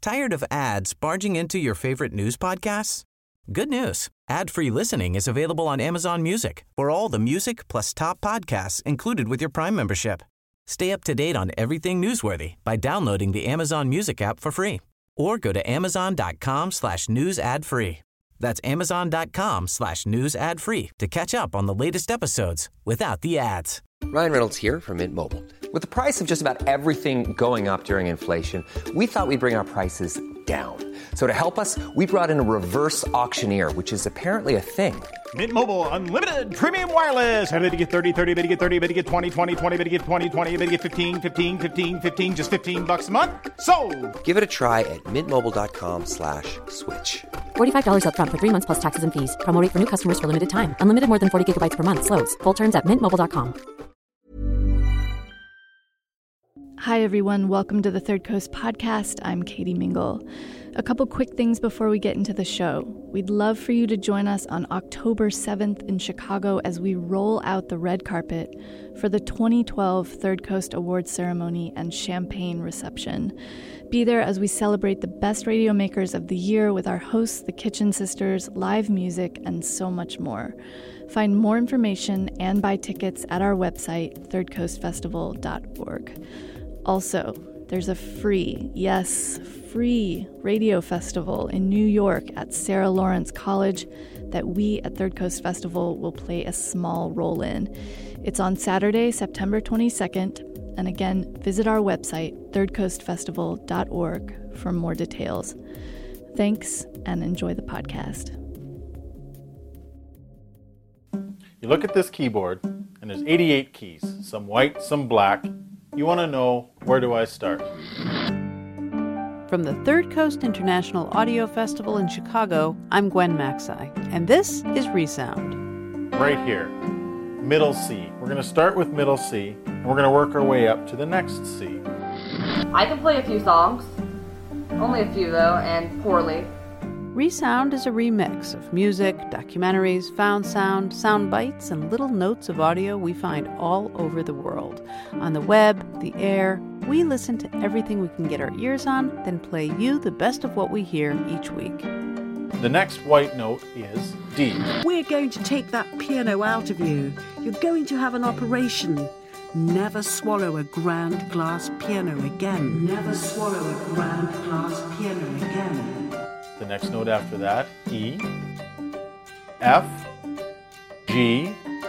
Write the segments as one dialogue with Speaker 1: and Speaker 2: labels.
Speaker 1: Tired of ads barging into your favorite news podcasts? Good news. Ad-free listening is available on Amazon Music for all the music plus top podcasts included with your Prime membership. Stay up to date on everything newsworthy by downloading the Amazon Music app for free or go to amazon.com/news ad free. That's amazon.com/news ad free to catch up on the latest episodes without the ads.
Speaker 2: Ryan Reynolds here from Mint Mobile. With the price of just about everything going up during inflation, we thought we'd bring our prices down. So to help us, we brought in a reverse auctioneer, which is apparently a thing.
Speaker 3: Mint Mobile Unlimited Premium Wireless. How to get 30, 30, bit to get 30, bit to get 20, 20, 20, bit to get 20, 20, bit to get 15, 15, 15, 15, just $15 a month? Sold!
Speaker 2: Give it a try at mintmobile.com/switch.
Speaker 4: $45 up front for 3 months plus taxes and fees. Promo rate for new customers for limited time. Unlimited more than 40 gigabytes per month. Slows full terms at mintmobile.com.
Speaker 5: Hi, everyone. Welcome to the Third Coast Podcast. I'm Katie Mingle. A couple quick things before we get into the show. We'd love for you to join us on October 7th in Chicago as we roll out the red carpet for the 2012 Third Coast Awards ceremony and champagne reception. Be there as we celebrate the best radio makers of the year with our hosts, the Kitchen Sisters, live music, and so much more. Find more information and buy tickets at our website, thirdcoastfestival.org. Also, there's a free radio festival in New York at Sarah Lawrence College that we at Third Coast Festival will play a small role in. It's on Saturday, September 22nd, and again, visit our website, thirdcoastfestival.org, for more details. Thanks, and enjoy the podcast.
Speaker 3: You look at this keyboard, and there's 88 keys. Some white, some black. You want to know, where do I start?
Speaker 6: From the Third Coast International Audio Festival in Chicago, I'm Gwen Macsai, and this is Resound.
Speaker 3: Right here, middle C. We're going to start with middle C, and we're going to work our way up to the next C.
Speaker 7: I can play a few songs. Only a few, though, and poorly.
Speaker 6: Resound is a remix of music, documentaries, found sound, sound bites, and little notes of audio we find all over the world. On the web, the air, we listen to everything we can get our ears on, then play you the best of what we hear each week.
Speaker 3: The next white note is D.
Speaker 8: We're going to take that piano out of you. You're going to have an operation. Never swallow a grand glass piano again. Never swallow a grand glass piano again.
Speaker 3: The next note after that, E, F, G.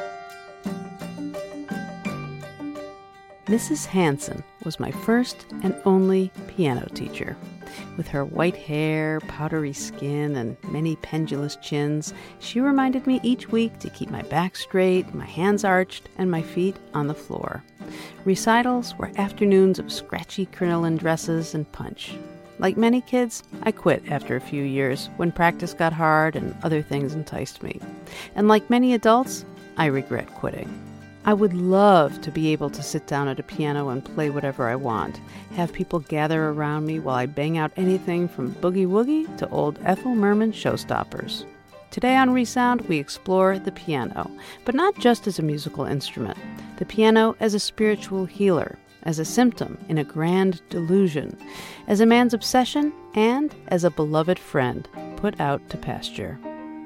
Speaker 6: Mrs. Hanson was my first and only piano teacher. With her white hair, powdery skin, and many pendulous chins, she reminded me each week to keep my back straight, my hands arched, and my feet on the floor. Recitals were afternoons of scratchy crinoline dresses and punch. Like many kids, I quit after a few years when practice got hard and other things enticed me. And like many adults, I regret quitting. I would love to be able to sit down at a piano and play whatever I want, have people gather around me while I bang out anything from boogie woogie to old Ethel Merman showstoppers. Today on Resound, we explore the piano, but not just as a musical instrument. The piano as a spiritual healer, as a symptom in a grand delusion, as a man's obsession, and as a beloved friend put out to pasture.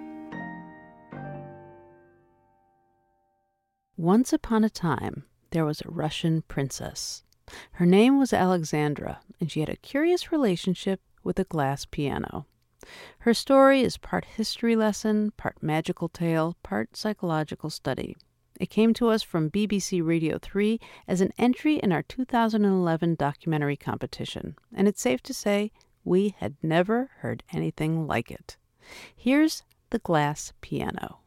Speaker 6: Once upon a time, there was a Russian princess. Her name was Alexandra, and she had a curious relationship with a glass piano. Her story is part history lesson, part magical tale, part psychological study. It came to us from BBC Radio 3 as an entry in our 2011 documentary competition, and it's safe to say we had never heard anything like it. Here's the glass piano.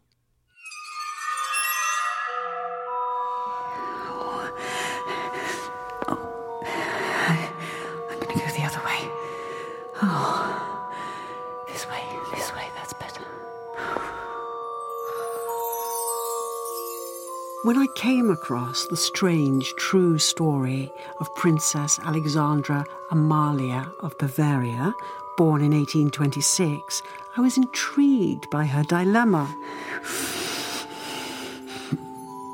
Speaker 8: I'm going to go the other way. Oh, this way, that's better. When I came across the strange, true story of Princess Alexandra Amalia of Bavaria, born in 1826, I was intrigued by her dilemma.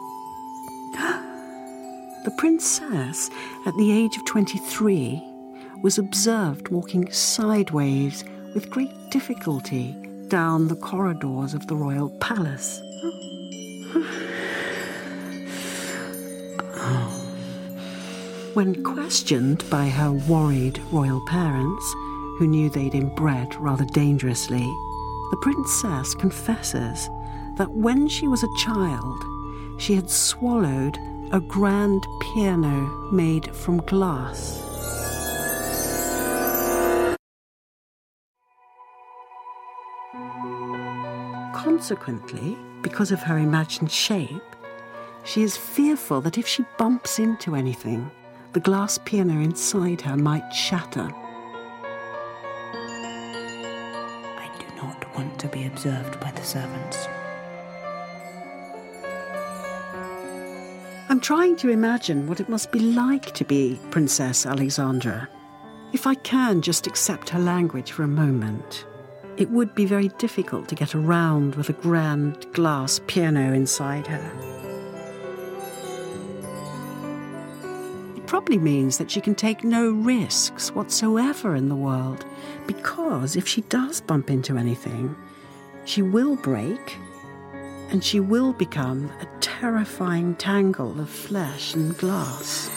Speaker 8: The princess, at the age of 23, was observed walking sideways with great difficulty down the corridors of the royal palace. When questioned by her worried royal parents, who knew they'd inbred rather dangerously, the princess confesses that when she was a child, she had swallowed a grand piano made from glass. Consequently, because of her imagined shape, she is fearful that if she bumps into anything, the glass piano inside her might shatter.
Speaker 9: I do not want to be observed by the servants.
Speaker 8: I'm trying to imagine what it must be like to be Princess Alexandra. If I can just accept her language for a moment, it would be very difficult to get around with a grand glass piano inside her. It probably means that she can take no risks whatsoever in the world, because if she does bump into anything, she will break, and she will become a terrifying tangle of flesh and glass.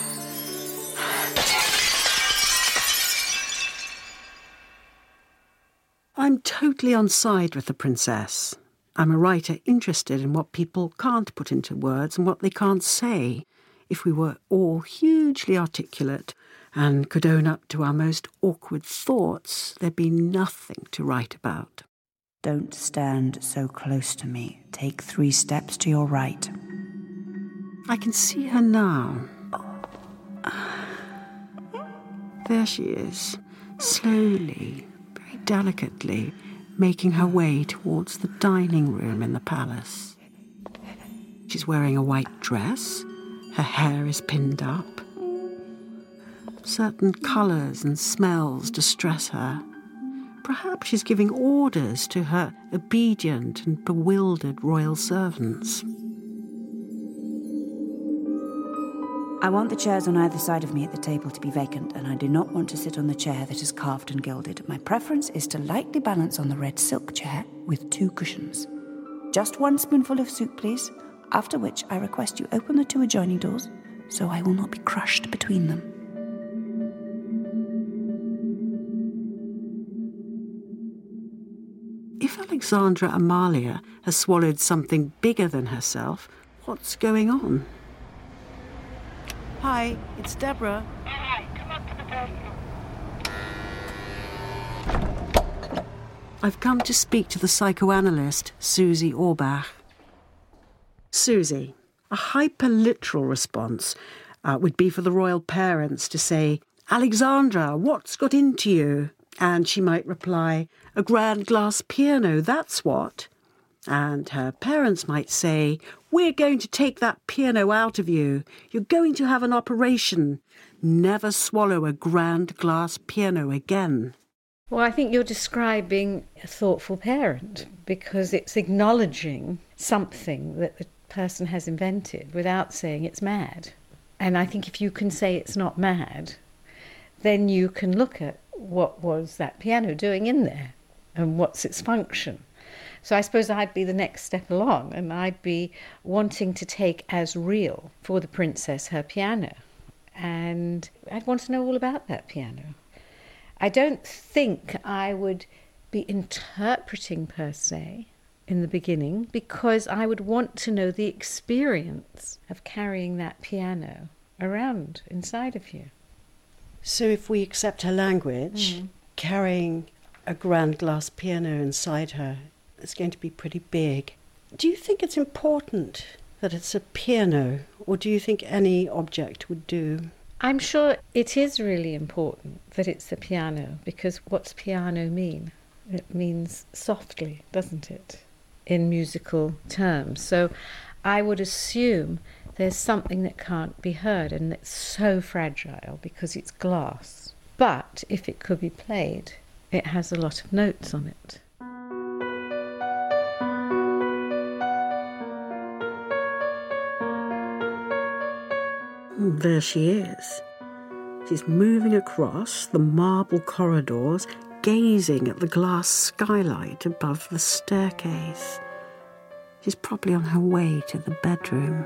Speaker 8: I'm totally on side with the princess. I'm a writer interested in what people can't put into words and what they can't say. If we were all hugely articulate and could own up to our most awkward thoughts, there'd be nothing to write about.
Speaker 9: Don't stand so close to me. Take 3 steps to your right.
Speaker 8: I can see her now. There she is, slowly, very delicately, making her way towards the dining room in the palace. She's wearing a white dress. Her hair is pinned up. Certain colours and smells distress her. Perhaps she's giving orders to her obedient and bewildered royal servants.
Speaker 9: I want the chairs on either side of me at the table to be vacant, and I do not want to sit on the chair that is carved and gilded. My preference is to lightly balance on the red silk chair with 2 cushions. Just 1 spoonful of soup, please, after which I request you open the 2 adjoining doors so I will not be crushed between them.
Speaker 8: If Alexandra Amalia has swallowed something bigger than herself, what's going on? Hi, it's Deborah.
Speaker 10: Hi, come up to the bedroom.
Speaker 8: I've come to speak to the psychoanalyst, Susie Orbach. Susie, a hyperliteral response would be for the royal parents to say, Alexandra, what's got into you? And she might reply, a grand glass piano, that's what. And her parents might say, we're going to take that piano out of you. You're going to have an operation. Never swallow a grand glass piano again.
Speaker 11: Well, I think you're describing a thoughtful parent because it's acknowledging something that the person has invented without saying it's mad. And I think if you can say it's not mad, then you can look at what was that piano doing in there and what's its function. So I suppose I'd be the next step along, and I'd be wanting to take as real for the princess her piano. And I'd want to know all about that piano. I don't think I would be interpreting per se in the beginning, because I would want to know the experience of carrying that piano around inside of you.
Speaker 8: So if we accept her language, carrying a grand glass piano inside her is going to be pretty big. Do you think it's important that it's a piano, or do you think any object would do?
Speaker 11: I'm sure it is really important that it's the piano, because what's piano mean? It means softly, doesn't it, in musical terms? So I would assume there's something that can't be heard and it's so fragile because it's glass. But if it could be played, it has a lot of notes on it.
Speaker 8: There she is. She's moving across the marble corridors, gazing at the glass skylight above the staircase. She's probably on her way to the bedroom.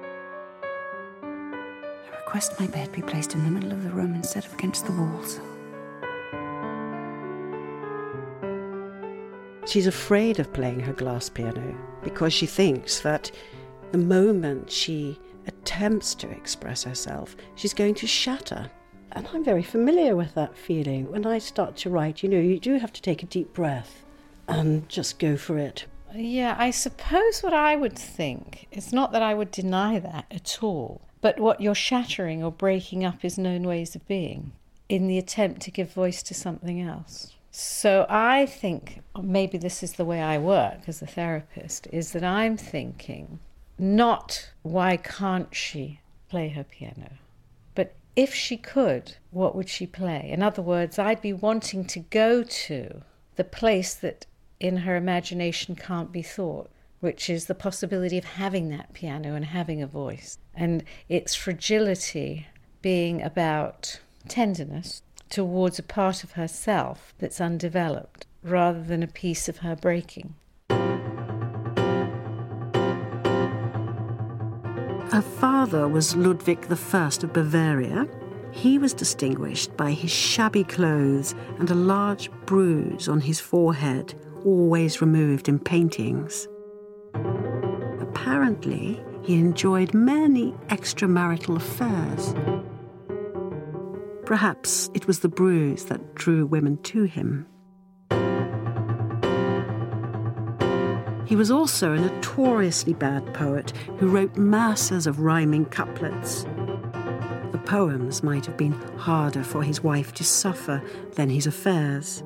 Speaker 9: I request my bed be placed in the middle of the room instead of against the walls.
Speaker 8: She's afraid of playing her glass piano because she thinks that the moment she attempts to express herself, she's going to shatter. And I'm very familiar with that feeling. When I start to write, you do have to take a deep breath and just go for it.
Speaker 11: Yeah, I suppose what I would think is not that I would deny that at all, but what you're shattering or breaking up is known ways of being in the attempt to give voice to something else. So I think, maybe this is the way I work as a therapist, is that I'm thinking not why can't she play her piano, but if she could, what would she play? In other words, I'd be wanting to go to the place that in her imagination can't be thought, which is the possibility of having that piano and having a voice. And its fragility being about tenderness towards a part of herself that's undeveloped, rather than a piece of her breaking.
Speaker 8: Her father was Ludwig I of Bavaria. He was distinguished by his shabby clothes and a large bruise on his forehead, always removed in paintings. Apparently, he enjoyed many extramarital affairs. Perhaps it was the bruise that drew women to him. He was also a notoriously bad poet who wrote masses of rhyming couplets. The poems might have been harder for his wife to suffer than his affairs.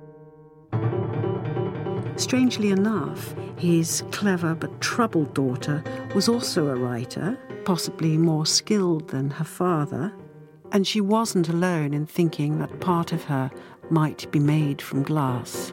Speaker 8: Strangely enough, his clever but troubled daughter was also a writer, possibly more skilled than her father, and she wasn't alone in thinking that part of her might be made from glass.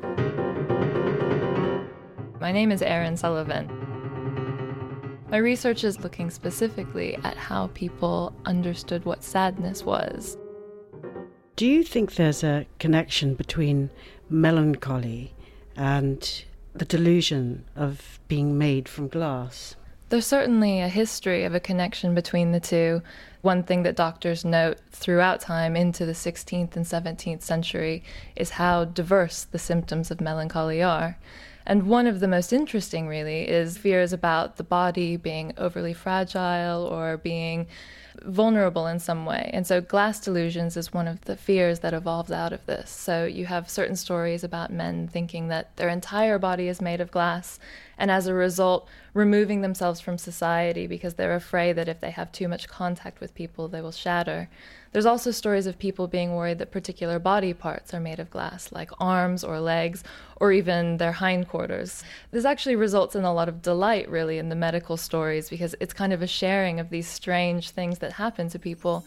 Speaker 12: My name is Erin Sullivan. My research is looking specifically at how people understood what sadness was.
Speaker 8: Do you think there's a connection between melancholy and the delusion of being made from glass?
Speaker 12: There's certainly a history of a connection between the two. One thing that doctors note throughout time into the 16th and 17th century is how diverse the symptoms of melancholy are. And one of the most interesting, really, is fears about the body being overly fragile or being vulnerable in some way. And so glass delusions is one of the fears that evolves out of this. So you have certain stories about men thinking that their entire body is made of glass, and as a result, removing themselves from society because they're afraid that if they have too much contact with people, they will shatter. There's also stories of people being worried that particular body parts are made of glass, like arms or legs, or even their hindquarters. This actually results in a lot of delight, really, in the medical stories, because it's kind of a sharing of these strange things that happen to people.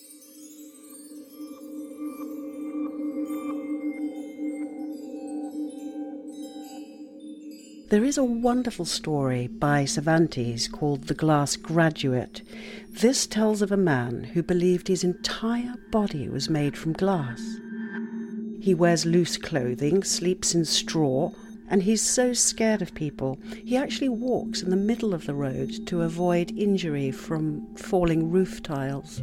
Speaker 8: There is a wonderful story by Cervantes called The Glass Graduate. This tells of a man who believed his entire body was made from glass. He wears loose clothing, sleeps in straw, and he's so scared of people, he actually walks in the middle of the road to avoid injury from falling roof tiles.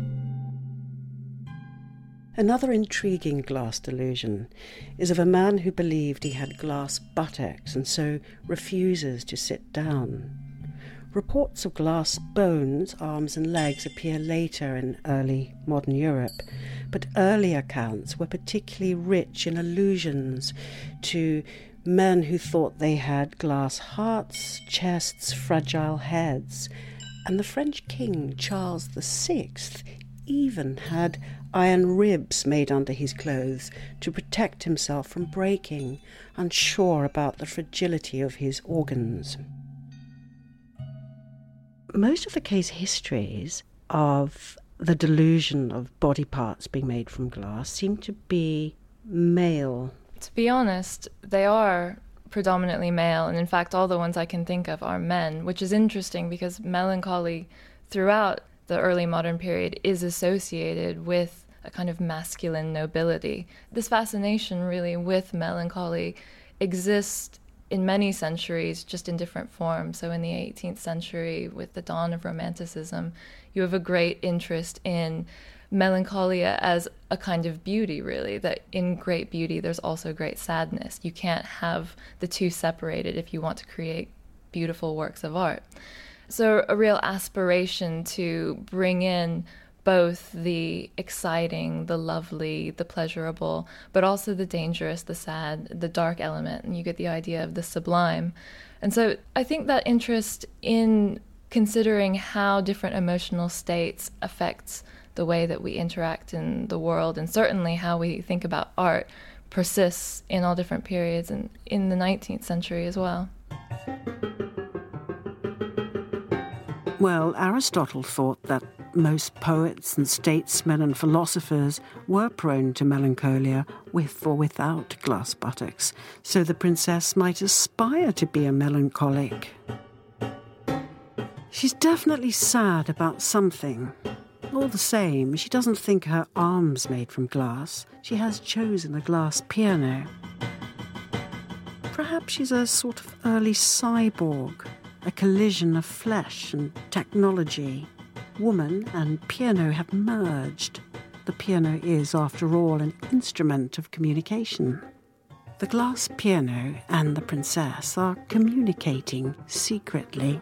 Speaker 8: Another intriguing glass delusion is of a man who believed he had glass buttocks and so refuses to sit down. Reports of glass bones, arms and legs appear later in early modern Europe, but early accounts were particularly rich in allusions to men who thought they had glass hearts, chests, fragile heads, and the French king Charles VI even had iron ribs made under his clothes to protect himself from breaking, unsure about the fragility of his organs. Most of the case histories of the delusion of body parts being made from glass seem to be male.
Speaker 12: To be honest, they are predominantly male, and in fact all the ones I can think of are men, which is interesting because melancholy throughout the early modern period is associated with a kind of masculine nobility. This fascination really with melancholy exists in many centuries, just in different forms. So in the 18th century, with the dawn of Romanticism, you have a great interest in melancholia as a kind of beauty, really, that in great beauty there's also great sadness. You can't have the two separated if you want to create beautiful works of art. So a real aspiration to bring in both the exciting, the lovely, the pleasurable, but also the dangerous, the sad, the dark element, and you get the idea of the sublime. And so I think that interest in considering how different emotional states affects the way that we interact in the world, and certainly how we think about art, persists in all different periods and in the 19th century as well.
Speaker 8: Well, Aristotle thought that most poets and statesmen and philosophers were prone to melancholia with or without glass buttocks, so the princess might aspire to be a melancholic. She's definitely sad about something. All the same, she doesn't think her arm's made from glass. She has chosen a glass piano. Perhaps she's a sort of early cyborg, a collision of flesh and technology. Woman and piano have merged. The piano is, after all, an instrument of communication. The glass piano and the princess are communicating secretly.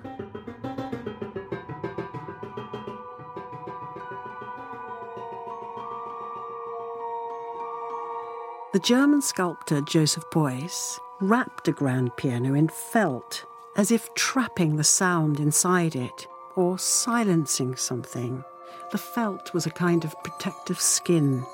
Speaker 8: The German sculptor Joseph Beuys wrapped a grand piano in felt, as if trapping the sound inside it, or silencing something. The felt was a kind of protective skin.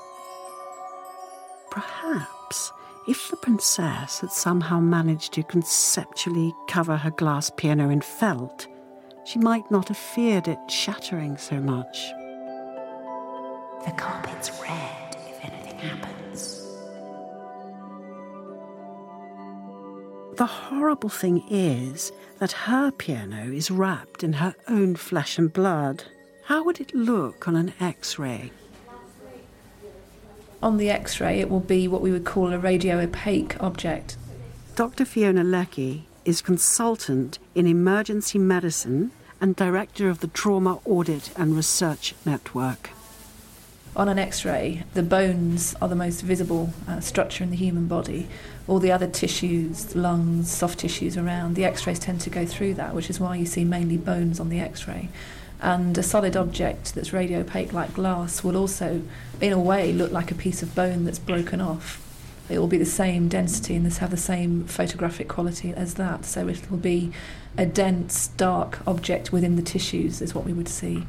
Speaker 8: Perhaps, if the princess had somehow managed to conceptually cover her glass piano in felt, she might not have feared it shattering so much.
Speaker 9: The carpet's red if anything happens.
Speaker 8: The horrible thing is that her piano is wrapped in her own flesh and blood. How would it look on an X-ray?
Speaker 13: On the X-ray, it will be what we would call a radio-opaque object.
Speaker 8: Dr. Fiona Leckie is consultant in emergency medicine and director of the Trauma Audit and Research Network.
Speaker 13: On an X-ray, the bones are the most visible structure in the human body. All the other tissues, lungs, soft tissues around, the X-rays tend to go through that, which is why you see mainly bones on the X-ray. And a solid object that's radio-opaque like glass will also, in a way, look like a piece of bone that's broken off. It will be the same density and have the same photographic quality as that. So it will be a dense, dark object within the tissues is what we would see.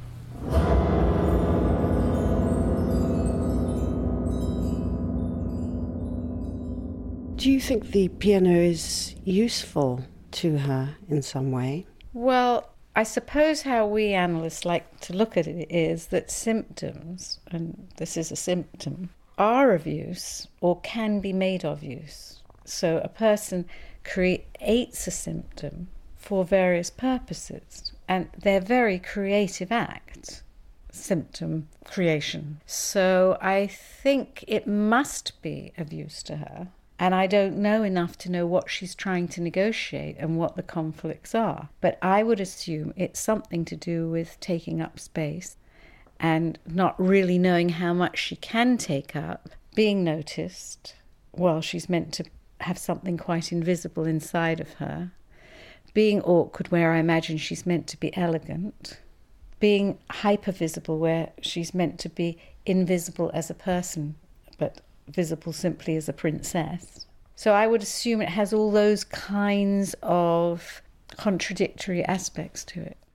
Speaker 8: Do you think the piano is useful to her in some way?
Speaker 11: Well, I suppose how we analysts like to look at it is that symptoms, and this is a symptom, are of use or can be made of use. So a person creates a symptom for various purposes, and they're very creative acts, symptom creation. So I think it must be of use to her. And I don't know enough to know what she's trying to negotiate and what the conflicts are. But I would assume it's something to do with taking up space and not really knowing how much she can take up, being noticed. Well, she's meant to have something quite invisible inside of her. Being awkward, where I imagine she's meant to be elegant. Being hypervisible, where she's meant to be invisible as a person, but visible simply as a princess. So I would assume it has all those kinds of contradictory aspects to it.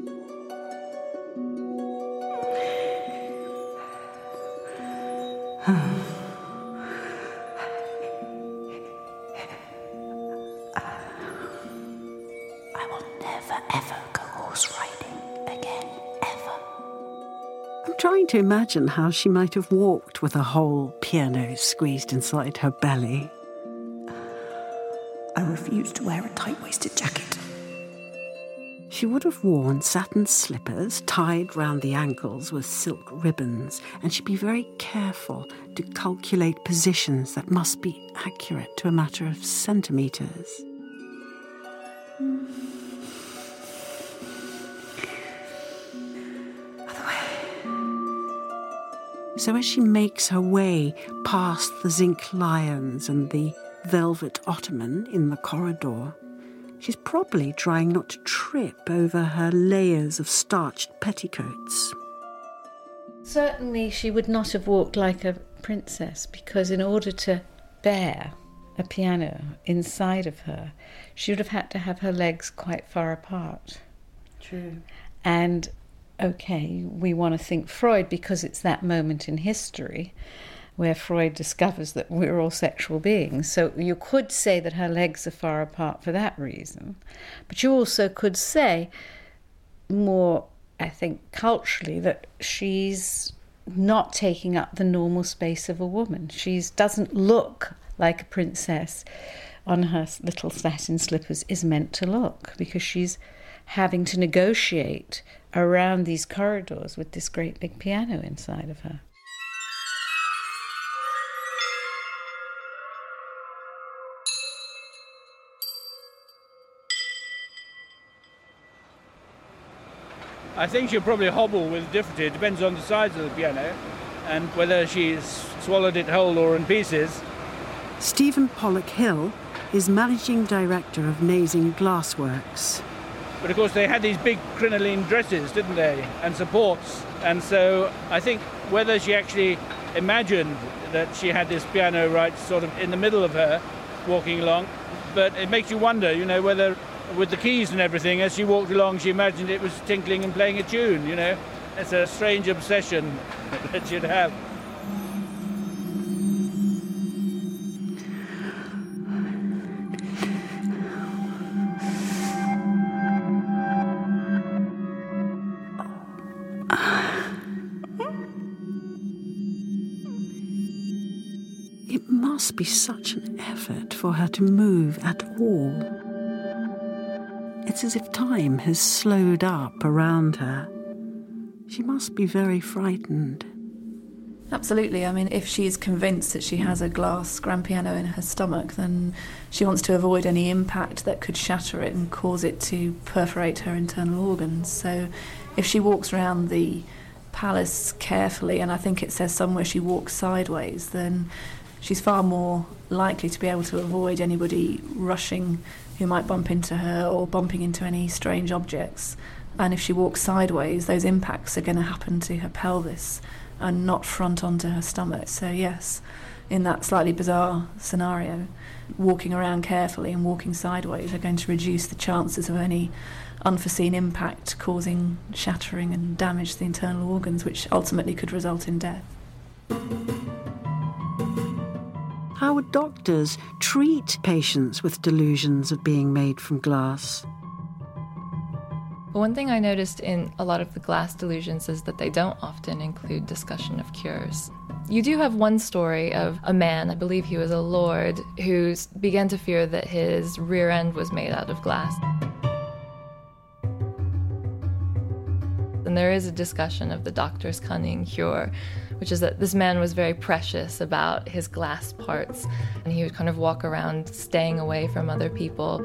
Speaker 9: I will never ever go horse riding again, ever.
Speaker 8: I'm trying to imagine how she might have walked with a whole piano squeezed inside her belly.
Speaker 9: I refuse to wear a tight-waisted jacket.
Speaker 8: She would have worn satin slippers tied round the ankles with silk ribbons, and she'd be very careful to calculate positions that must be accurate to a matter of centimetres. So as she makes her way past the zinc lions and the velvet ottoman in the corridor, she's probably trying not to trip over her layers of starched petticoats.
Speaker 11: Certainly she would not have walked like a princess, because in order to bear a piano inside of her, she would have had to have her legs quite far apart.
Speaker 8: True.
Speaker 11: And okay, we want to think Freud because it's that moment in history where Freud discovers that we're all sexual beings. So you could say that her legs are far apart for that reason. But you also could say, more, I think, culturally, that she's not taking up the normal space of a woman. She doesn't look like a princess on her little satin slippers is meant to look, because she's having to negotiate around these corridors with this great big piano inside of her.
Speaker 14: I think she'll probably hobble with difficulty. It depends on the size of the piano and whether she's swallowed it whole or in pieces.
Speaker 8: Stephen Pollock-Hill is managing director of Nazing Glassworks.
Speaker 14: But of course they had these big crinoline dresses, didn't they, and supports. And so I think whether she actually imagined that she had this piano right sort of in the middle of her walking along, but it makes you wonder, you know, whether with the keys and everything, as she walked along, she imagined it was tinkling and playing a tune, you know. It's a strange obsession that she'd have.
Speaker 8: It must be such an effort for her to move at all. It's as if time has slowed up around her. She must be very frightened.
Speaker 13: Absolutely. I mean, if she's convinced that she has a glass grand piano in her stomach, then she wants to avoid any impact that could shatter it and cause it to perforate her internal organs. So if she walks around the palace carefully, and I think it says somewhere she walks sideways, then she's far more likely to be able to avoid anybody rushing who might bump into her or bumping into any strange objects. And if she walks sideways, those impacts are going to happen to her pelvis and not front onto her stomach. So yes, in that slightly bizarre scenario, walking around carefully and walking sideways are going to reduce the chances of any unforeseen impact causing shattering and damage to the internal organs, which ultimately could result in death.
Speaker 8: How would doctors treat patients with delusions of being made from glass?
Speaker 12: One thing I noticed in a lot of the glass delusions is that they don't often include discussion of cures. You do have one story of a man, I believe he was a lord, who began to fear that his rear end was made out of glass. And there is a discussion of the doctor's cunning cure, which is that this man was very precious about his glass parts, and he would kind of walk around staying away from other people.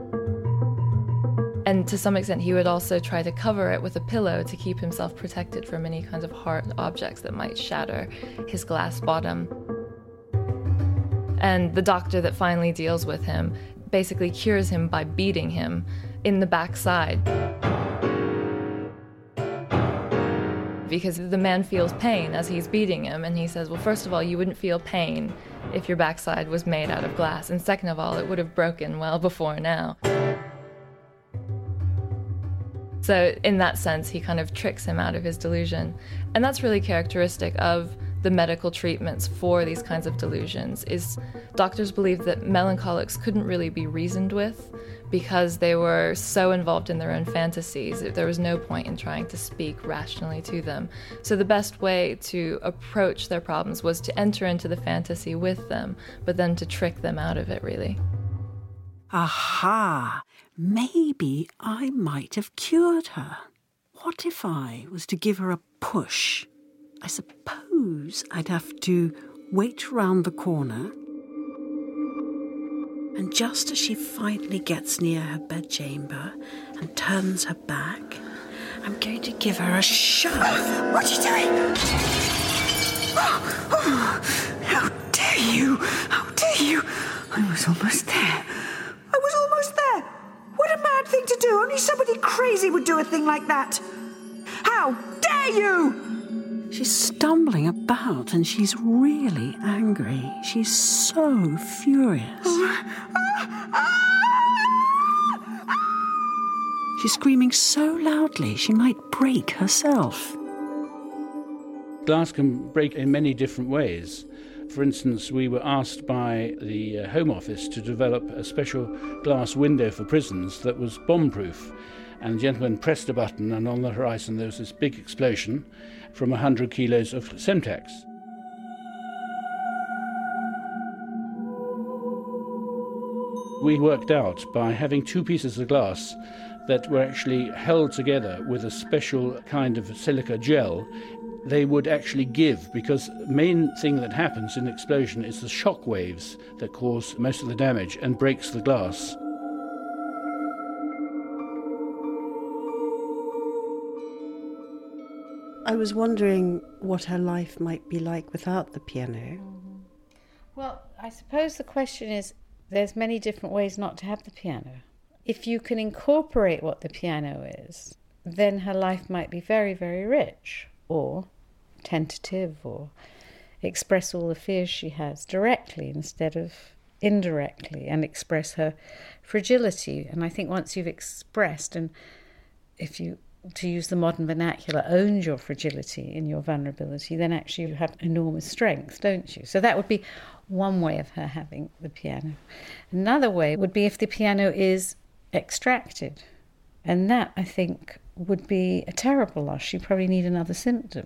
Speaker 12: And to some extent, he would also try to cover it with a pillow to keep himself protected from any kinds of hard objects that might shatter his glass bottom. And the doctor that finally deals with him basically cures him by beating him in the backside. Because the man feels pain as he's beating him, and he says, well, first of all, you wouldn't feel pain if your backside was made out of glass, and second of all, it would have broken well before now. So in that sense, he kind of tricks him out of his delusion. And that's really characteristic of the medical treatments for these kinds of delusions, is doctors believed that melancholics couldn't really be reasoned with because they were so involved in their own fantasies. There was no point in trying to speak rationally to them. So the best way to approach their problems was to enter into the fantasy with them, but then to trick them out of it, really.
Speaker 8: Aha! maybe I might have cured her. What if I was to give her a push? I suppose I'd have to wait round the corner, and just as she finally gets near her bedchamber and turns her back, I'm going to give her a shove.
Speaker 9: What are you doing? How dare you? How dare you? I was almost there. What a mad thing to do. Only somebody crazy would do a thing like that. How dare you?
Speaker 8: She's stumbling about and she's really angry. She's so furious. She's screaming so loudly she might break herself.
Speaker 14: Glass can break in many different ways. For instance, we were asked by the Home Office to develop a special glass window for prisons that was bomb-proof. And the gentleman pressed a button, and on the horizon there was this big explosion from 100 kilos of Semtex. We worked out by having two pieces of glass that were actually held together with a special kind of silica gel, they would actually give, because the main thing that happens in an explosion is the shock waves that cause most of the damage and breaks the glass.
Speaker 8: I was wondering what her life might be like without the piano.
Speaker 11: Well, I suppose the question is, there's many different ways not to have the piano. If you can incorporate what the piano is, then her life might be very, very rich, or tentative, or express all the fears she has directly instead of indirectly, and express her fragility. And I think once you've expressed, and if you, to use the modern vernacular, owned your fragility and your vulnerability, then actually you have enormous strength, don't you? So that would be one way of her having the piano. Another way would be if the piano is extracted. And that, I think, would be a terrible loss. You probably need another symptom.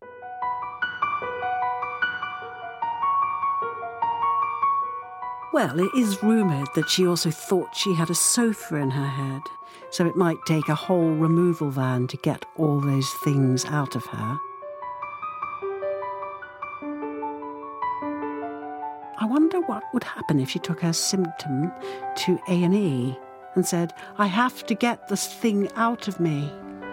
Speaker 8: Well, it is rumoured that she also thought she had a sofa in her head, so it might take a whole removal van to get all those things out of her. I wonder what would happen if she took her symptom to A&E and said, I have to get this thing out of me.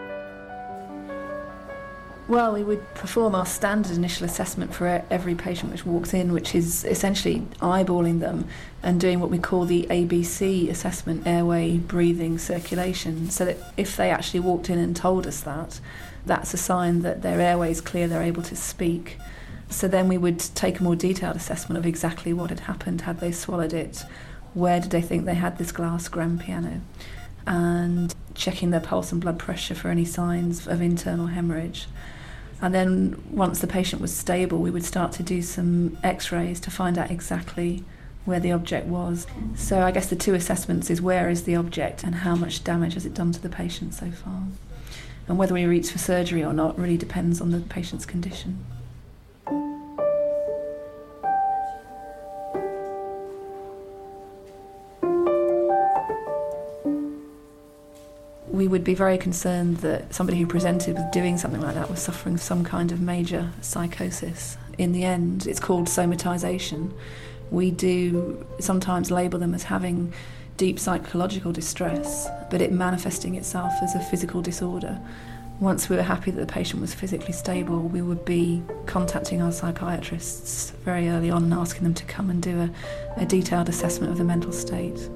Speaker 13: Well, we would perform our standard initial assessment for every patient which walks in, which is essentially eyeballing them and doing what we call the ABC assessment, airway, breathing, circulation, so that if they actually walked in and told us that, that's a sign that their airway is clear, they're able to speak. So then we would take a more detailed assessment of exactly what had happened, had they swallowed it, where did they think they had this glass grand piano, and checking their pulse and blood pressure for any signs of internal hemorrhage. And then once the patient was stable, we would start to do some x-rays to find out exactly where the object was. So I guess the two assessments is where is the object and how much damage has it done to the patient so far. And whether we reach for surgery or not really depends on the patient's condition. We would be very concerned that somebody who presented with doing something like that was suffering some kind of major psychosis. In the end, it's called somatization. We do sometimes label them as having deep psychological distress, but it manifesting itself as a physical disorder. Once we were happy that the patient was physically stable, we would be contacting our psychiatrists very early on and asking them to come and do a detailed assessment of the mental state.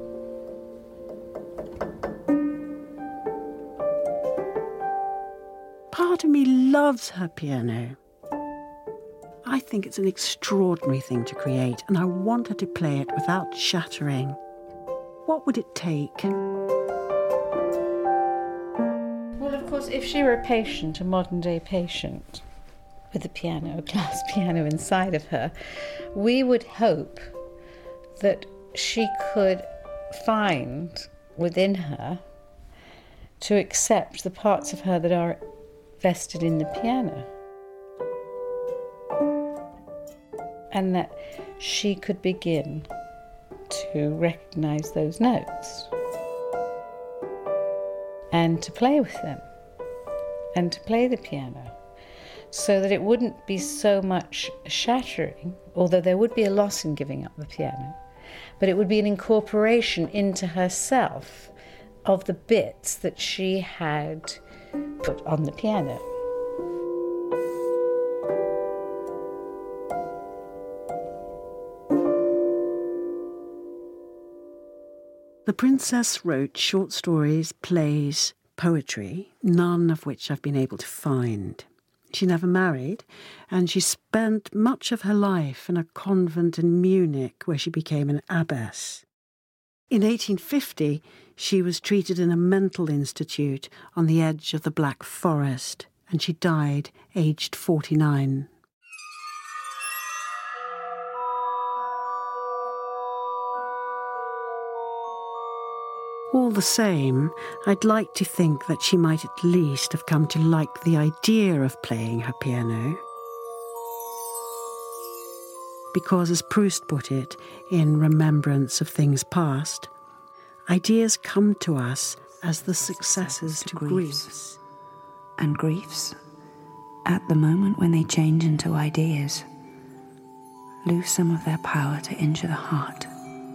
Speaker 8: Part of me loves her piano. I think it's an extraordinary thing to create, and I want her to play it without shattering. What would it take?
Speaker 11: Well, of course, if she were a patient, a modern-day patient, with a piano, a glass piano inside of her, we would hope that she could find within her to accept the parts of her that are vested in the piano, and that she could begin to recognise those notes. and to play with them and to play the piano, so that it wouldn't be so much shattering, although there would be a loss in giving up the piano, but it would be an incorporation into herself of the bits that she had put on the piano.
Speaker 8: The princess wrote short stories, plays, poetry, none of which I've been able to find. She never married, and she spent much of her life in a convent in Munich where she became an abbess. In 1850, she was treated in a mental institute on the edge of the Black Forest, and she died aged 49. All the same, I'd like to think that she might at least have come to like the idea of playing her piano. Because, as Proust put it in Remembrance of Things Past, ideas come to us as the successors to griefs.
Speaker 9: And griefs, at the moment when they change into ideas, lose some of their power to injure the heart.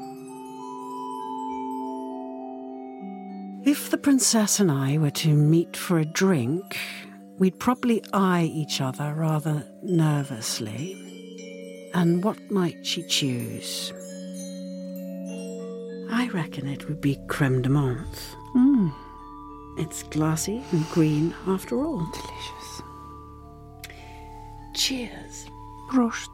Speaker 8: If the princess and I were to meet for a drink, we'd probably eye each other rather nervously. And what might she choose? I reckon it would be creme de menthe. It's glassy and green after all.
Speaker 9: Delicious.
Speaker 8: Cheers.
Speaker 9: Prost.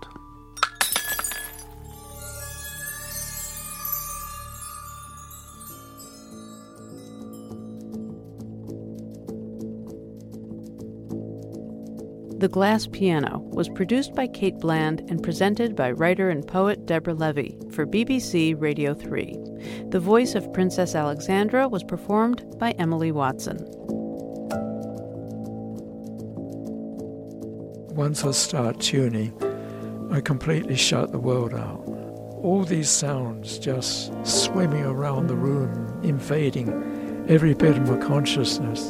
Speaker 6: The Glass Piano was produced by Kate Bland and presented by writer and poet Deborah Levy for BBC Radio 3. The voice of Princess Alexandra was performed by Emily Watson.
Speaker 15: Once I start tuning, I completely shut the world out. All these sounds just swimming around the room, invading every bit of my consciousness.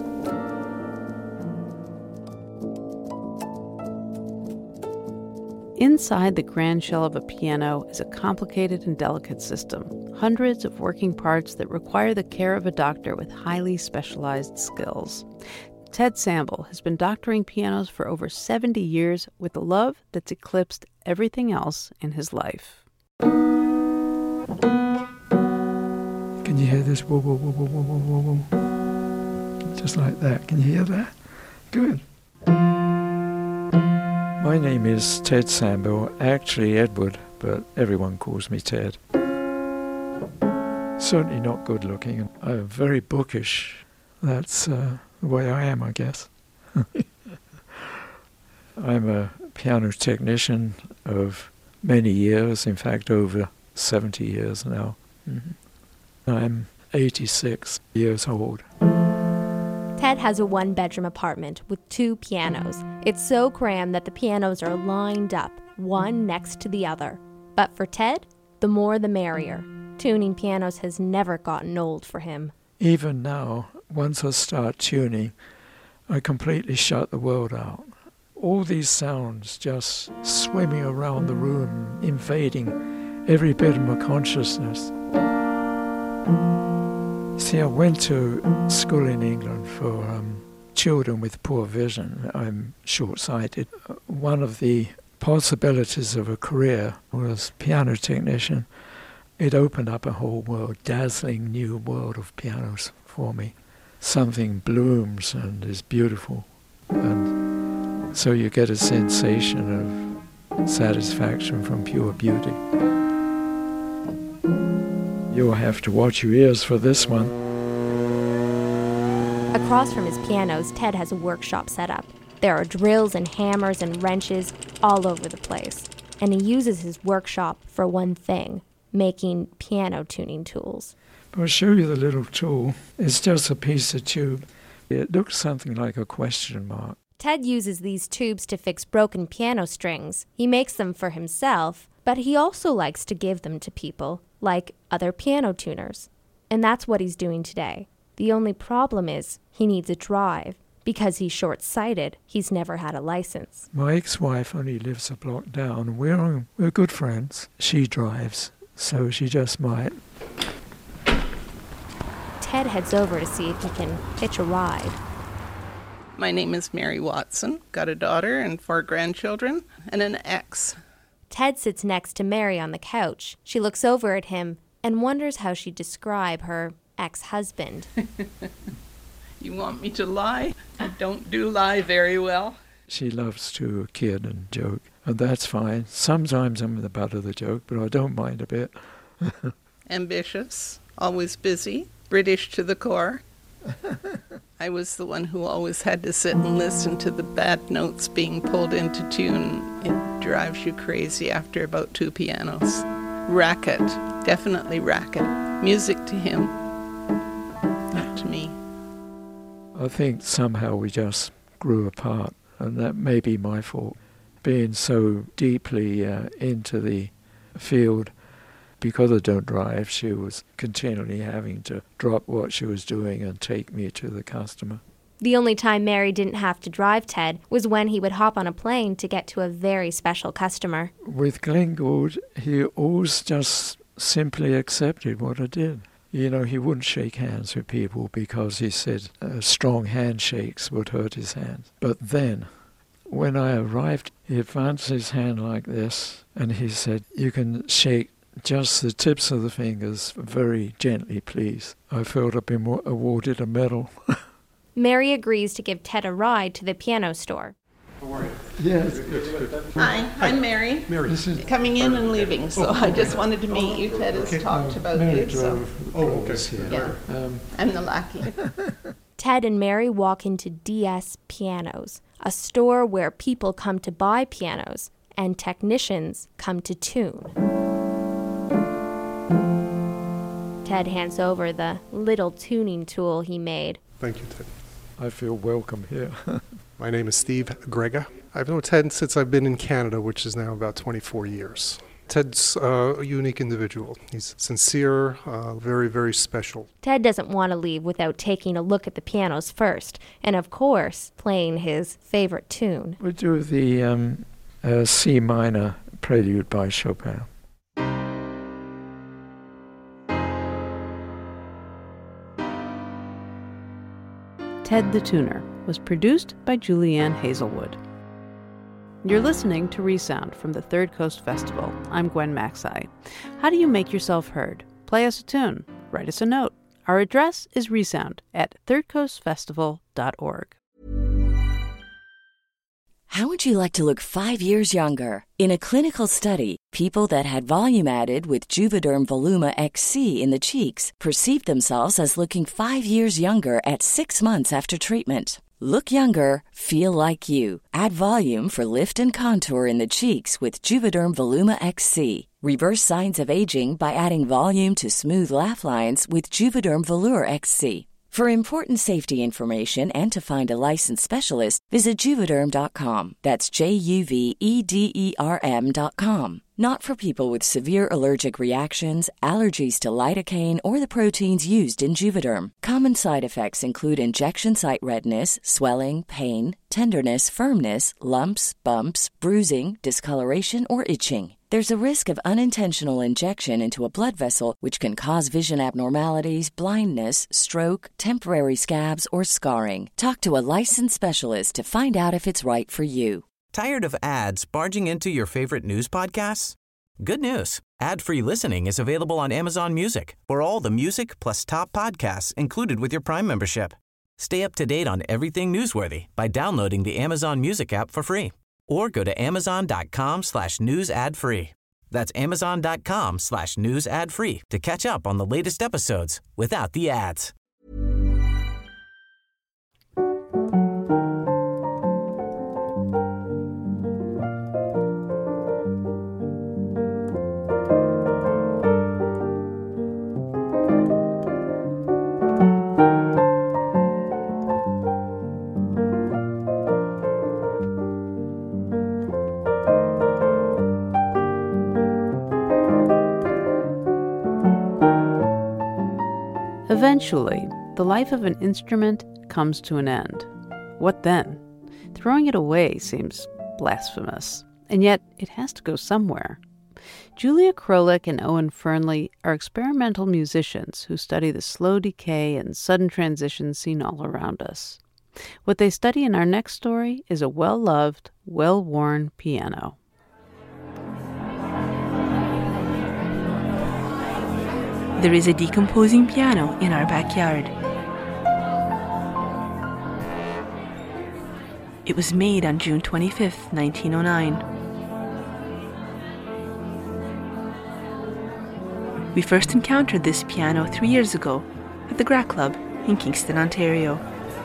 Speaker 6: Inside the grand shell of a piano is a complicated and delicate system, hundreds of working parts that require the care of a doctor with highly specialized skills. Ted Samble has been doctoring pianos for over 70 years with a love that's eclipsed everything else in his life.
Speaker 15: Can you hear this? Whoa, whoa, whoa, whoa, whoa, whoa, whoa. Just like that. Can you hear that? Good. My name is Ted Samble, actually Edward, but everyone calls me Ted. Certainly not good looking. I'm very bookish. That's the way I am, I guess. I'm a piano technician of many years, in fact over 70 years now. I'm 86 years old.
Speaker 16: Ted has a one-bedroom apartment with 2 pianos. It's so crammed that the pianos are lined up, one next to the other. But for Ted, the more the merrier. Tuning pianos has never gotten old for him.
Speaker 15: Even now, once I start tuning, I completely shut the world out. All these sounds just swimming around the room, invading every bit of my consciousness. See, I went to school in England for children with poor vision. I'm short-sighted. One of the possibilities of a career was piano technician. It opened up a whole world, dazzling new world of pianos for me. Something blooms and is beautiful. And so you get a sensation of satisfaction from pure beauty. You'll have to watch your ears for this one.
Speaker 16: Across from his pianos, Ted has a workshop set up. There are drills and hammers and wrenches all over the place. And he uses his workshop for one thing, making piano tuning tools.
Speaker 15: I'll show you the little tool. It's just a piece of tube. It looks something like a question mark.
Speaker 16: Ted uses these tubes to fix broken piano strings. He makes them for himself, but he also likes to give them to people, like other piano tuners. And that's what he's doing today. The only problem is he needs a drive. Because he's short-sighted, he's never had a license.
Speaker 15: My ex-wife only lives a block down. We're good friends. She drives, so she just might.
Speaker 16: Ted heads over to see if he can hitch a ride.
Speaker 17: My name is Mary Watson. Got a daughter and 4 grandchildren and an ex.
Speaker 16: Ted sits next to Mary on the couch. She looks over at him and wonders how she'd describe her ex-husband.
Speaker 17: You want me to lie? I don't do lie very well.
Speaker 15: She loves to kid and joke, and that's fine. Sometimes I'm the butt of the joke, but I don't mind a bit.
Speaker 17: Ambitious, always busy, British to the core. I was the one who always had to sit and listen to the bad notes being pulled into tune. It drives you crazy after about 2 pianos. Racket, definitely racket. Music to him, not to me.
Speaker 15: I think somehow we just grew apart, and that may be my fault. Being so deeply into the field, because I don't drive, she was continually having to drop what she was doing and take me to the customer.
Speaker 16: The only time Mary didn't have to drive Ted was when he would hop on a plane to get to a very special customer.
Speaker 15: With Glenn Gould, he always just simply accepted what I did. You know, he wouldn't shake hands with people because he said strong handshakes would hurt his hands. But then, when I arrived, he advanced his hand like this, and he said, "You can shake just the tips of the fingers very gently, please." I felt I'd been awarded a medal.
Speaker 16: Mary agrees to give Ted a ride to the piano store.
Speaker 15: How are you? Yes.
Speaker 17: Hi, I'm Mary.
Speaker 15: Mary.
Speaker 17: Coming in and leaving, so I just wanted to meet you. Ted has talked about you, so... Yeah, I'm the lackey.
Speaker 16: Ted and Mary walk into DS Pianos, a store where people come to buy pianos and technicians come to tune. Ted hands over the little tuning tool he made.
Speaker 18: Thank you, Ted.
Speaker 15: I feel welcome here.
Speaker 18: My name is Steve Grega. I've known Ted since I've been in Canada, which is now about 24 years. Ted's a unique individual. He's sincere, very, very special.
Speaker 16: Ted doesn't want to leave without taking a look at the pianos first, and of course, playing his favorite tune.
Speaker 15: We do the C minor prelude by Chopin.
Speaker 6: Ted the Tuner was produced by Julianne Hazelwood. You're listening to Resound from the Third Coast Festival. I'm Gwen Macsai. How do you make yourself heard? Play us a tune. Write us a note. Our address is resound@thirdcoastfestival.org.
Speaker 19: How would you like to look 5 years younger? In a clinical study, people that had volume added with Juvederm Voluma XC in the cheeks perceived themselves as looking 5 years younger at 6 months after treatment. Look younger, feel like you. Add volume for lift and contour in the cheeks with Juvederm Voluma XC. Reverse signs of aging by adding volume to smooth laugh lines with Juvederm Volure XC. For important safety information and to find a licensed specialist, visit Juvederm.com. That's JUVEDERM.com. Not for people with severe allergic reactions, allergies to lidocaine, or the proteins used in Juvederm. Common side effects include injection site redness, swelling, pain, tenderness, firmness, lumps, bumps, bruising, discoloration, or itching. There's a risk of unintentional injection into a blood vessel, which can cause vision abnormalities, blindness, stroke, temporary scabs, or scarring. Talk to a licensed specialist to find out if it's right for you.
Speaker 1: Tired of ads barging into your favorite news podcasts? Good news. Ad-free listening is available on Amazon Music for all the music plus top podcasts included with your Prime membership. Stay up to date on everything newsworthy by downloading the Amazon Music app for free or go to amazon.com/news ad free. That's amazon.com/news ad free to catch up on the latest episodes without the ads.
Speaker 6: Eventually, the life of an instrument comes to an end. What then? Throwing it away seems blasphemous, and yet it has to go somewhere. Julia Krolik and Owen Fernley are experimental musicians who study the slow decay and sudden transitions seen all around us. What they study in our next story is a well-loved, well-worn piano.
Speaker 20: There is a decomposing piano in our backyard. It was made on June 25th, 1909. We first encountered this piano 3 years ago at the Gra Club in Kingston, Ontario.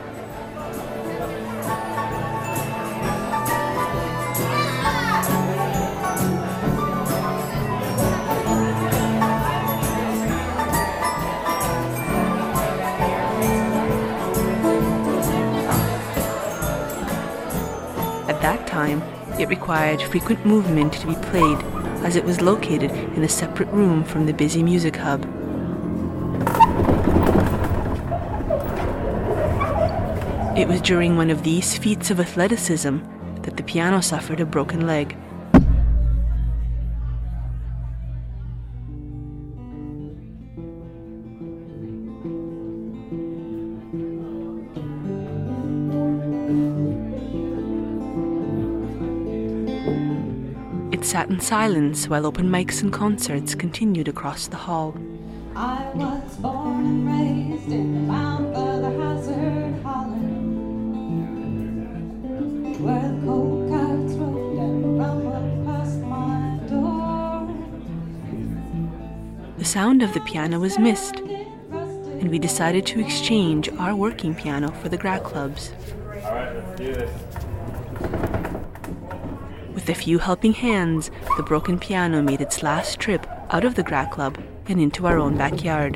Speaker 20: At that time, it required frequent movement to be played, as it was located in a separate room from the busy music hub. It was during one of these feats of athleticism that the piano suffered a broken leg. It sat in silence while open mics and concerts continued across the hall.
Speaker 21: I was born and raised in Mount Brother Hazard, Holland, where the cold carts rolled and rumbled past my door.
Speaker 20: The sound of the piano was missed, and we decided to exchange our working piano for the Gra Club's.
Speaker 22: All right, let's do this.
Speaker 20: With a few helping hands, the broken piano made its last trip out of the Gra Club and into our own backyard.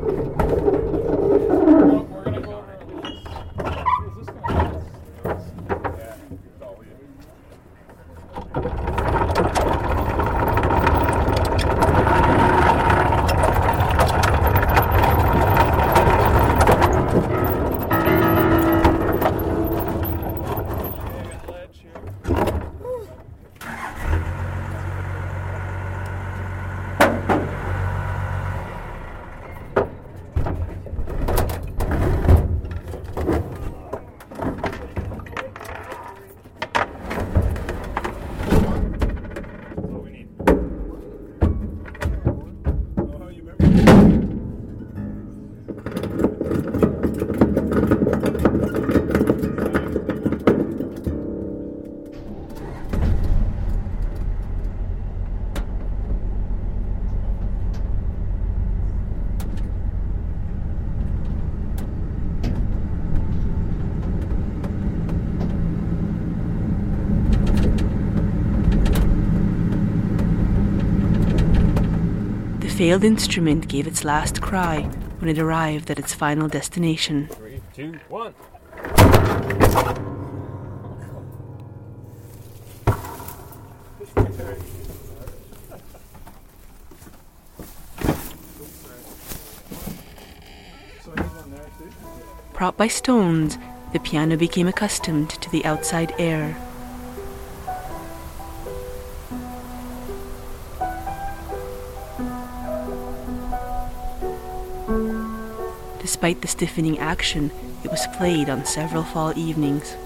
Speaker 20: The failed instrument gave its last cry when it arrived at its final destination.
Speaker 22: 3, 2, 1.
Speaker 20: Propped by stones, the piano became accustomed to the outside air. Despite the stiffening action, it was played on several fall evenings.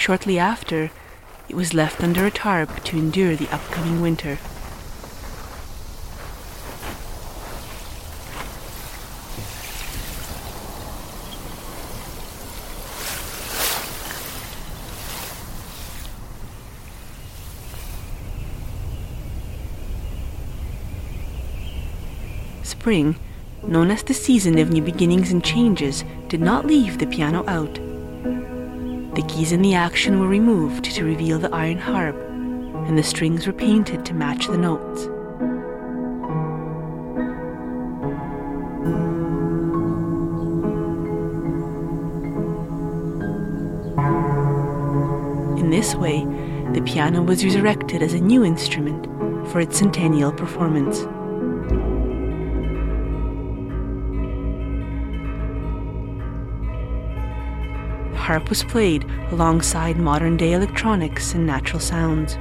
Speaker 20: Shortly after, it was left under a tarp to endure the upcoming winter. Spring, known as the season of new beginnings and changes, did not leave the piano out. The keys in the action were removed to reveal the iron harp, and the strings were painted to match the notes. In this way, the piano was resurrected as a new instrument for its centennial performance. The harp was played alongside modern-day electronics and natural sounds.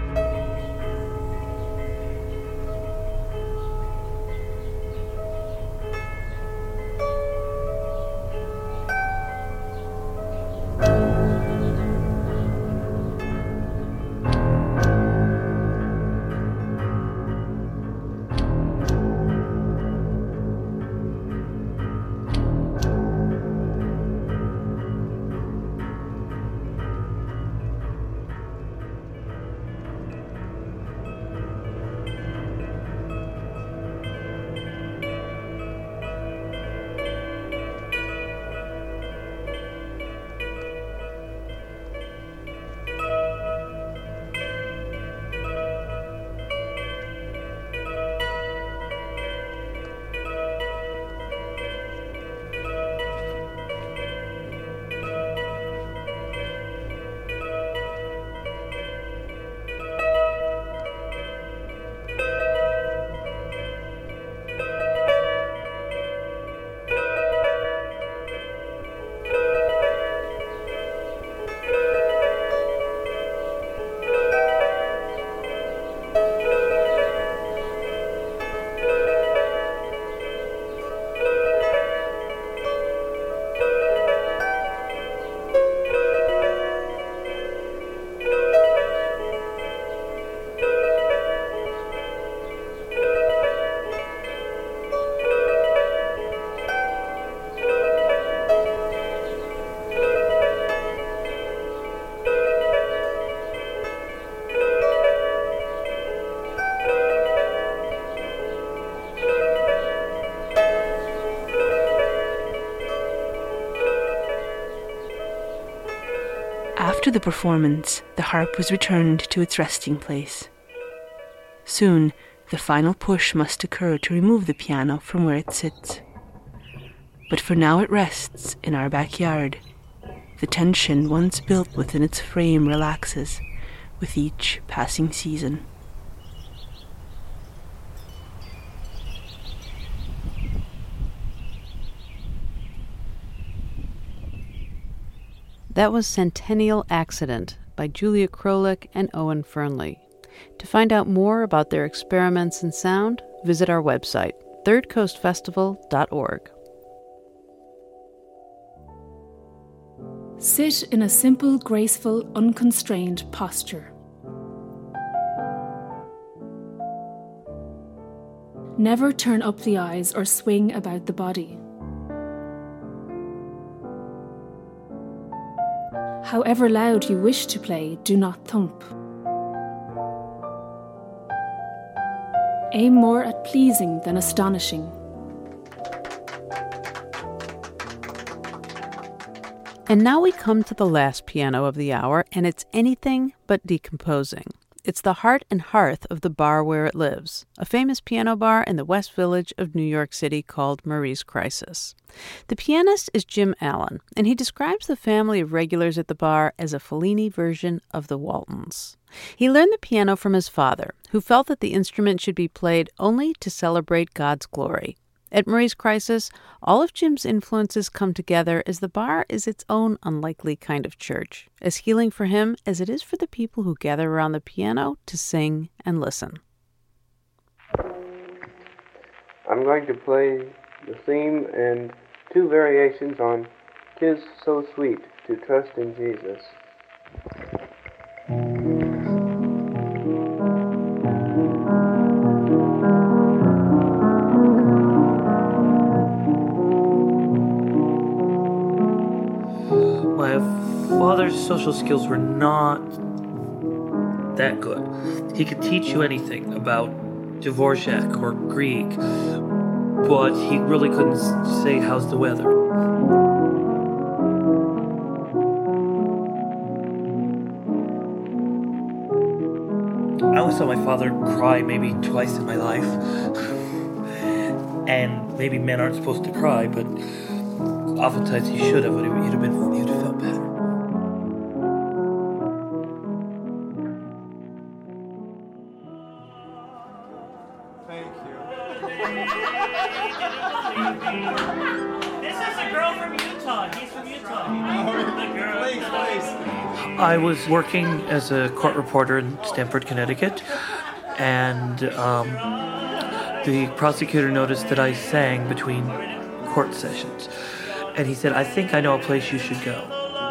Speaker 20: After the performance, the harp was returned to its resting place. Soon, the final push must occur to remove the piano from where it sits. But for now it rests in our backyard. The tension once built within its frame relaxes with each passing season.
Speaker 6: That was Centennial Accident by Julia Krolik and Owen Fernley. To find out more about their experiments in sound, visit our website, thirdcoastfestival.org.
Speaker 2: Sit in a simple, graceful, unconstrained posture. Never turn up the eyes or swing about the body. However loud you wish to play, do not thump. Aim more at pleasing than astonishing.
Speaker 6: And now we come to the last piano of the hour, and it's anything but decomposing. It's the heart and hearth of the bar where it lives, a famous piano bar in the West Village of New York City called Marie's Crisis. The pianist is Jim Allen, and he describes the family of regulars at the bar as a Fellini version of the Waltons. He learned the piano from his father, who felt that the instrument should be played only to celebrate God's glory. At Marie's Crisis, all of Jim's influences come together as the bar is its own unlikely kind of church, as healing for him as it is for the people who gather around the piano to sing and listen.
Speaker 4: I'm going to play the theme and two variations on "'Tis So Sweet to Trust in Jesus."
Speaker 5: My father's social skills were not that good. He could teach you anything about Dvorak or Grieg, but he really couldn't say, how's the weather? I only saw my father cry maybe twice in my life. And maybe men aren't supposed to cry, but oftentimes he should have, but he'd have felt better.
Speaker 7: This is a girl from Utah. He's from Utah. Please.
Speaker 5: I was working as a court reporter in Stamford, Connecticut, and the prosecutor noticed that I sang between court sessions. And he said, I think I know a place you should go.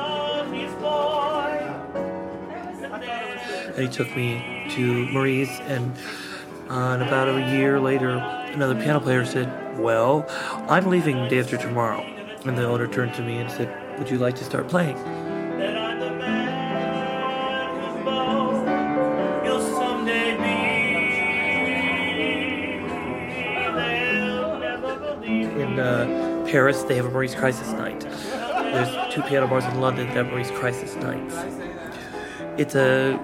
Speaker 5: And he took me to Marie's, and about a year later, another piano player said, well, I'm leaving day after tomorrow. And the owner turned to me and said, would you like to start playing? In Paris, they have a Maurice Crisis night. There's 2 piano bars in London that have Maurice Crisis nights. It's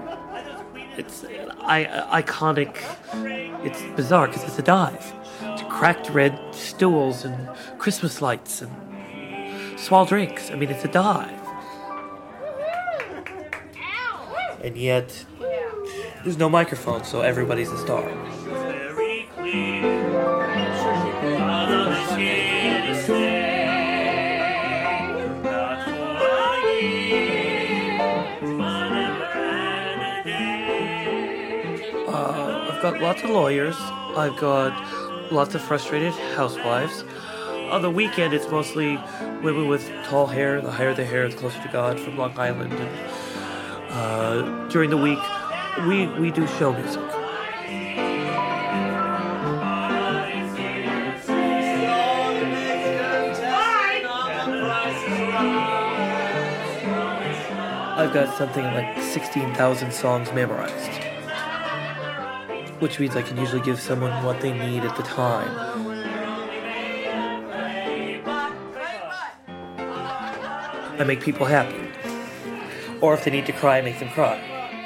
Speaker 5: iconic. It's bizarre because it's a dive. It's cracked red stools and Christmas lights and small drinks. I mean, it's a dive. And yet, there's no microphone, so everybody's a star.
Speaker 7: Very clear.
Speaker 5: I've got lots of lawyers. I've got lots of frustrated housewives. On the weekend, it's mostly women with tall hair. The higher the hair, the closer to God, from Long Island. And during the week, we do show music. I've got something like 16,000 songs memorized, which means I can usually give someone what they need at the time. I make people happy. Or if they need to cry, I make them cry.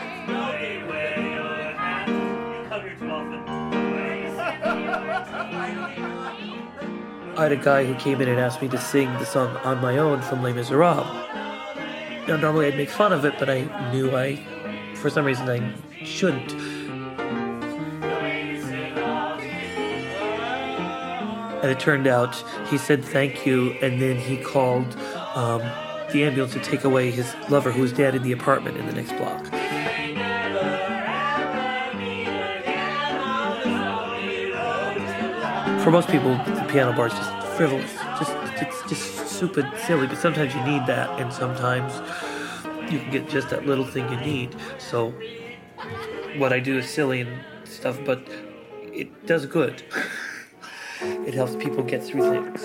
Speaker 5: I had a guy who came in and asked me to sing the song On My Own from Les Miserables. Now, normally I'd make fun of it, but I knew for some reason, I shouldn't. And it turned out he said thank you, and then he called the ambulance to take away his lover who was dead in the apartment in the next block. For most people, the piano bar is just frivolous. It's just stupid, silly, but sometimes you need that, and sometimes you can get just that little thing you need. So what I do is silly and stuff, but it does good. It helps people get through things.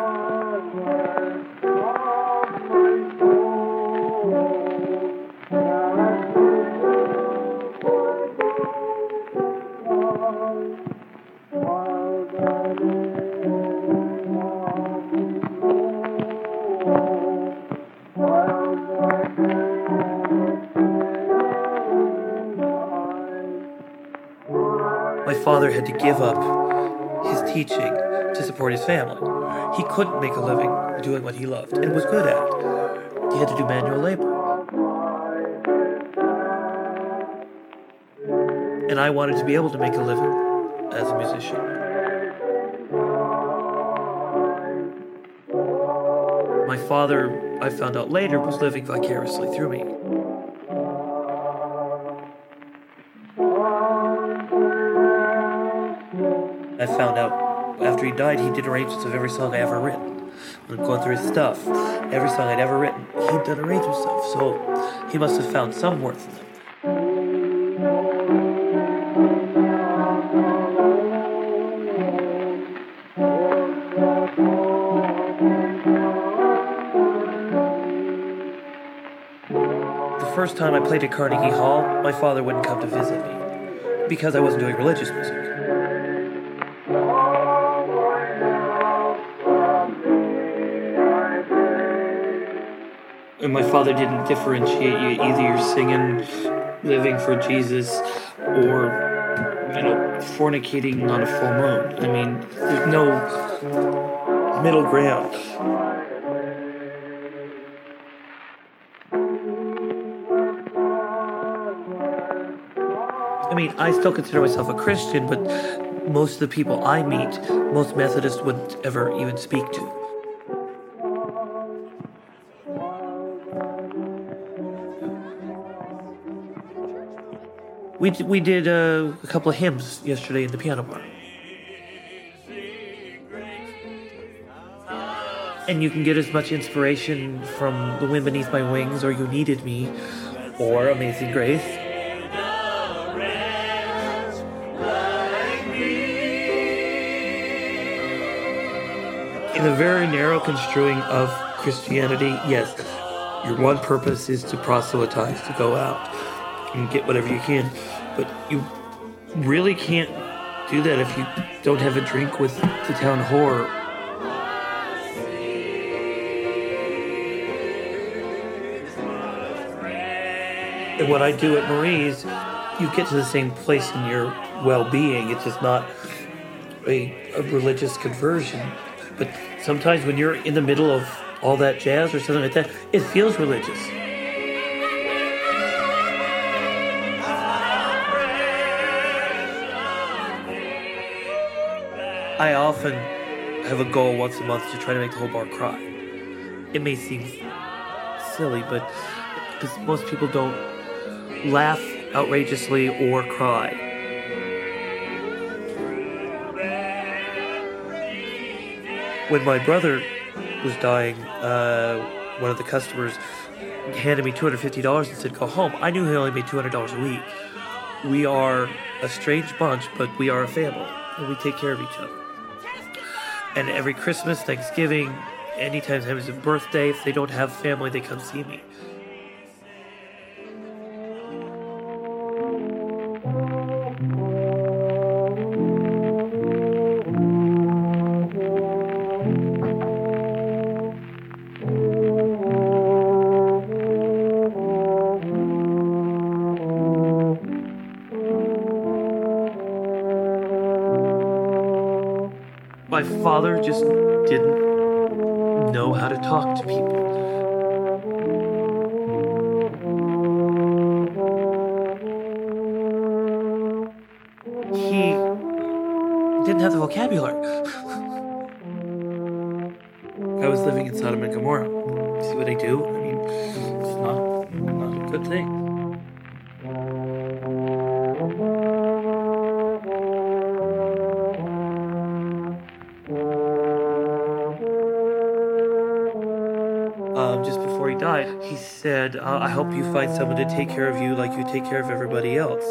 Speaker 5: My father had to give up his teaching to support his family. He couldn't make a living doing what he loved and was good at. He had to do manual labor. And I wanted to be able to make a living as a musician. My father, I found out later, was living vicariously through me. I found out after he died, he did arrangements of every song I ever written. going through his stuff. Every song I'd ever written, he'd done arrangement stuff, so he must have found some worth in them. The first time I played at Carnegie Hall, my father wouldn't come to visit me because I wasn't doing religious music. And my father didn't differentiate you. Either you're singing, living for Jesus, or, fornicating on a full moon. I mean, there's no middle ground. I mean, I still consider myself a Christian, but most of the people I meet, most Methodists wouldn't ever even speak to. We did a couple of hymns yesterday in the piano bar. And you can get as much inspiration from The Wind Beneath My Wings, or You Needed Me, or Amazing Grace. In the very narrow construing of Christianity, yes, your one purpose is to proselytize, to go out and get whatever you can, but you really can't do that if you don't have a drink with the town whore. And what I do at Marie's, you get to the same place in your well-being. It's just not a religious conversion. But sometimes when you're in the middle of all that jazz or something like that, it feels religious. I often have a goal once a month to try to make the whole bar cry. It may seem silly, but because most people don't laugh outrageously or cry. When my brother was dying, one of the customers handed me $250 and said, "Go home." I knew he only made $200 a week. We are a strange bunch, but we are a family, and we take care of each other. And every Christmas, Thanksgiving, anytime there's a birthday, if they don't have family, they come see me. My father just didn't know how to talk to people. He didn't have the vocabulary. I was living in Sodom and Gomorrah. See what I do? I mean, it's not a good thing. Just before he died, he said, "I hope you find someone to take care of you like you take care of everybody else."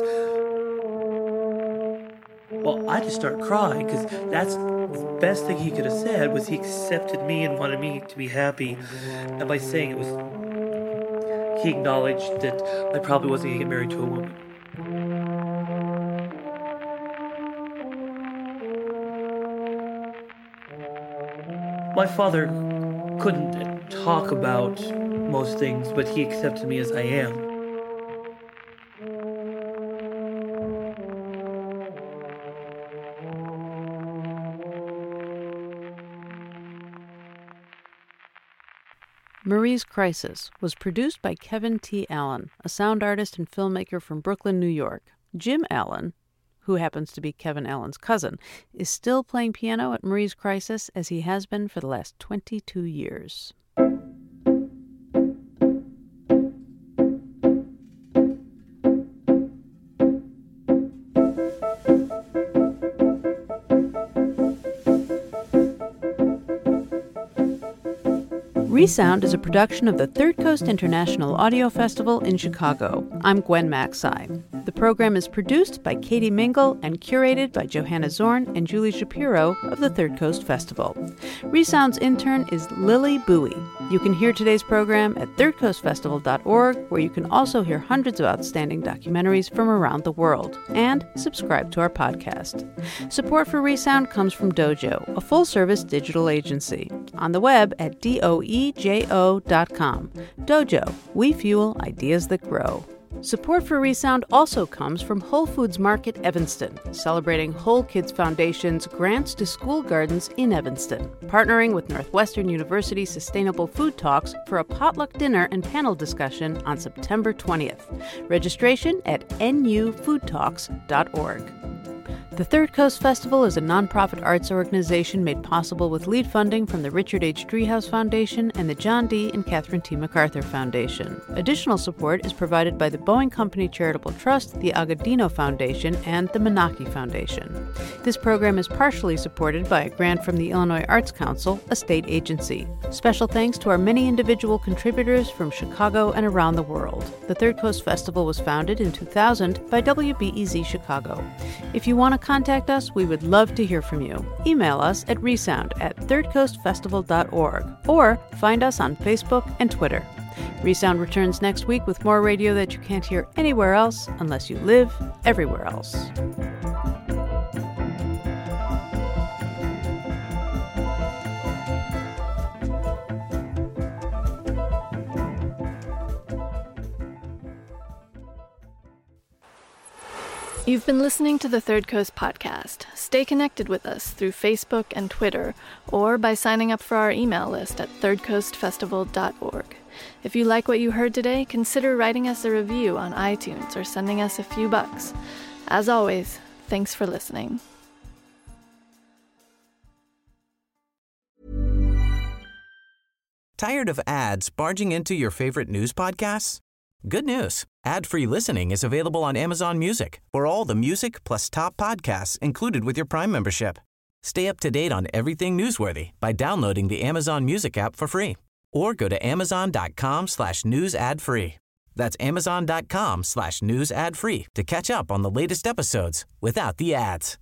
Speaker 5: Well, I just started crying because that's the best thing he could have said, was he accepted me and wanted me to be happy. And by saying it was, he acknowledged that I probably wasn't going to get married to a woman. My father couldn't talk about most things, but he accepted me as I am.
Speaker 6: Marie's Crisis was produced by Kevin T. Allen, a sound artist and filmmaker from Brooklyn, New York. Jim Allen, who happens to be Kevin Allen's cousin, is still playing piano at Marie's Crisis, as he has been for the last 22 years. Resound is a production of the Third Coast International Audio Festival in Chicago. I'm Gwen Macsai. The program is produced by Katie Mingle and curated by Johanna Zorn and Julie Shapiro of the Third Coast Festival. Resound's intern is Lily Bowie. You can hear today's program at thirdcoastfestival.org, where you can also hear hundreds of outstanding documentaries from around the world, and subscribe to our podcast. Support for Resound comes from Dojo, a full-service digital agency. On the web at doejo.com. Dojo, we fuel ideas that grow. Support for Resound also comes from Whole Foods Market Evanston, celebrating Whole Kids Foundation's grants to school gardens in Evanston, partnering with Northwestern University Sustainable Food Talks for a potluck dinner and panel discussion on September 20th. Registration at nufoodtalks.org. The Third Coast Festival is a nonprofit arts organization made possible with lead funding from the Richard H. Driehaus Foundation and the John D. and Catherine T. MacArthur Foundation. Additional support is provided by the Boeing Company Charitable Trust, the Agudino Foundation, and the Menaki Foundation. This program is partially supported by a grant from the Illinois Arts Council, a state agency. Special thanks to our many individual contributors from Chicago and around the world. The Third Coast Festival was founded in 2000 by WBEZ Chicago. If you want to contact us, we would love to hear from you. Email us at resound@thirdcoastfestival.org or find us on Facebook and Twitter. Resound returns next week with more radio that you can't hear anywhere else unless you live everywhere else.
Speaker 3: You've been listening to the Third Coast Podcast. Stay connected with us through Facebook and Twitter, or by signing up for our email list at thirdcoastfestival.org. If you like what you heard today, consider writing us a review on iTunes or sending us a few bucks. As always, thanks for listening.
Speaker 1: Tired of ads barging into your favorite news podcasts? Good news. Ad-free listening is available on Amazon Music for all the music plus top podcasts included with your Prime membership. Stay up to date on everything newsworthy by downloading the Amazon Music app for free or go to amazon.com/news ad free. That's amazon.com/news ad free to catch up on the latest episodes without the ads.